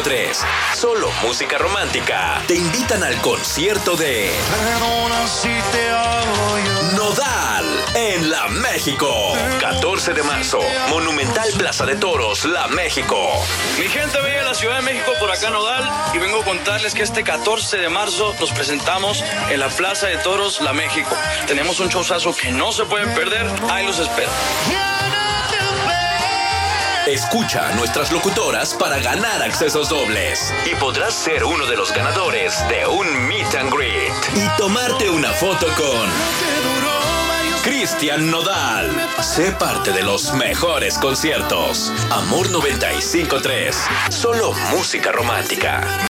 95.3, solo música romántica, te invitan al concierto de Nodal en La México. 14 de marzo, Monumental Plaza de Toros, La México. Mi gente bella de la Ciudad de México, por acá Nodal, y vengo a contarles que este 14 de marzo nos presentamos en la Plaza de Toros, La México. Tenemos un showzazo que no se pueden perder, ahí los espero. Escucha a nuestras locutoras para ganar accesos dobles y podrás ser uno de los ganadores de un meet and greet y tomarte una foto con Cristian Nodal. Sé parte de los mejores conciertos. Amor 95.3, solo música romántica.